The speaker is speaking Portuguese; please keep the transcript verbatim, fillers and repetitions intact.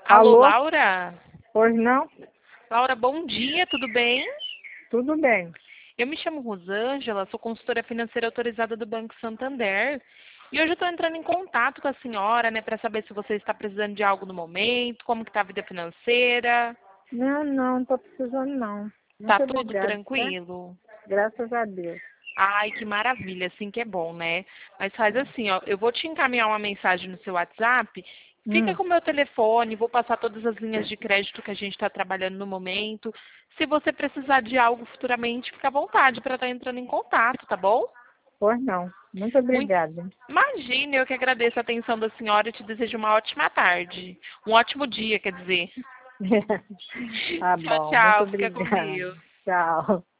Alô, Alô? Laura? Pois não? Laura, bom dia, tudo bem? Tudo bem. Eu me chamo Rosângela, sou consultora financeira autorizada do Banco Santander. E hoje eu estou entrando em contato com a senhora, né, para saber se você está precisando de algo no momento, como que está a vida financeira. Não, não, não tô precisando não. Tá Muito tudo obrigada, tá? tranquilo? Graças a Deus. Ai, que maravilha, assim que é bom, né? Mas faz assim, ó, eu vou te encaminhar uma mensagem no seu WhatsApp, fica Hum, com o meu telefone, vou passar todas as linhas de crédito que a gente está trabalhando no momento. Se você precisar de algo futuramente, fica à vontade para estar entrando em contato, tá bom? pois não. Muito Muito... obrigada. Imagine, eu que agradeço a atenção da senhora e te desejo uma ótima tarde. Um ótimo dia, quer dizer. Tá Tchau, bom, muito tchau, fica com obrigada. Deus. Tchau.